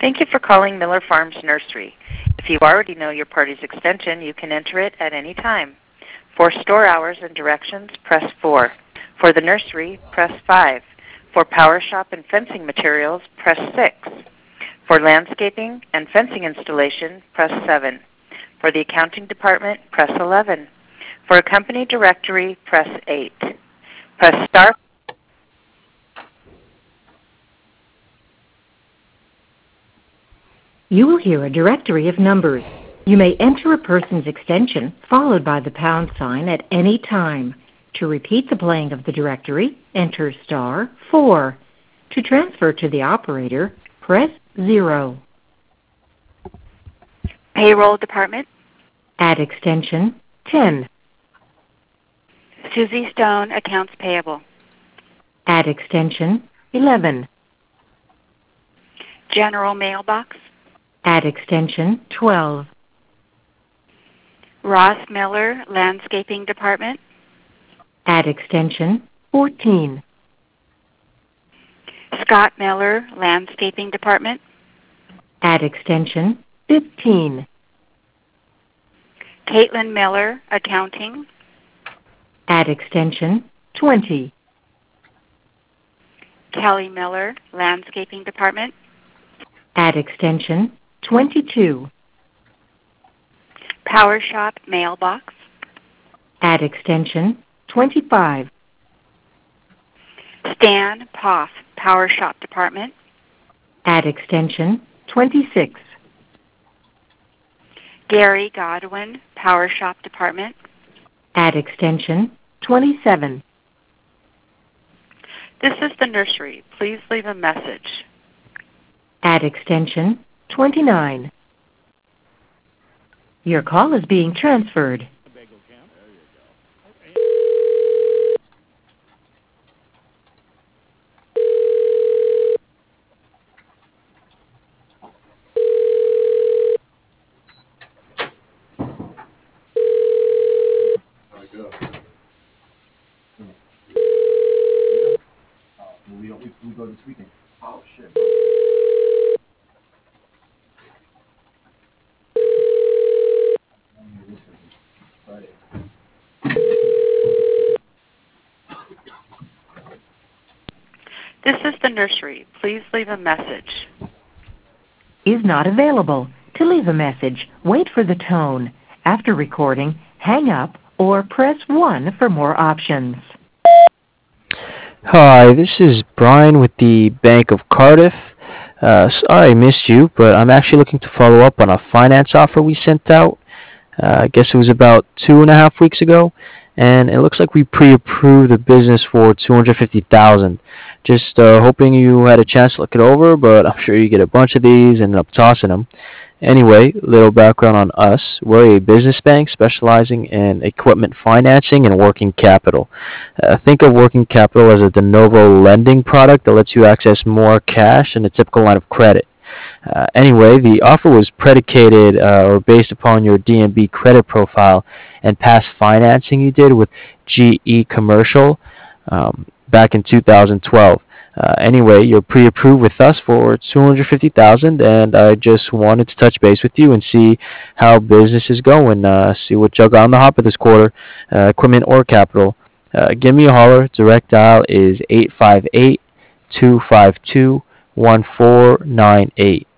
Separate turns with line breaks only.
Thank you for calling Miller Farms Nursery. If you already know your party's extension, you can enter it at any time. For store hours and directions, press 4. For the nursery, press 5. For power shop and fencing materials, press 6. For landscaping and fencing installation, press 7. For the accounting department, press 11. For a company directory, press 8. Press star.
You will hear a directory of numbers. You may enter a person's extension followed by the pound sign at any time. To repeat the playing of the directory, enter star 4. To transfer to the operator, press 0.
Payroll department.
Add extension 10.
Susie Stone, accounts payable.
Add extension 11.
General mailbox.
Add extension 12.
Ross Miller, landscaping department.
Add extension 14.
Scott Miller, landscaping department.
Add extension 15.
Caitlin Miller, accounting.
Add extension 20.
Kelly Miller, landscaping department.
Add extension 22.
Power shop mailbox.
Add extension 25.
Stan Poff, power shop department.
Add extension 26.
Gary Godwin, power shop department.
Add extension 27.
This is the nursery. Please leave a message.
Add extension 29. Your call is being transferred.
We go this weekend. Oh shit.
This is the nursery. Please leave a message.
Is not available. To leave a message, wait for the tone. After recording, hang up or press 1 for more options.
Hi, this is Brian with the Bank of Cardiff. Sorry I missed you, but I'm actually looking to follow up on a finance offer we sent out. I guess it was about 2.5 weeks ago, and it looks like we pre-approved the business for $250,000. Just hoping you had a chance to look it over, but I'm sure you get a bunch of these and end up tossing them. Anyway, little background on us. We're a business bank specializing in equipment financing and working capital. Think of working capital as a de novo lending product that lets you access more cash than a typical line of credit. Anyway, the offer was predicated or based upon your D&B credit profile and past financing you did with GE Commercial back in 2012. Anyway, you're pre-approved with us for $250,000, and I just wanted to touch base with you and see how business is going. See what you got on the hopper this quarter, equipment or capital. Give me a holler. Direct dial is 858-252-1498.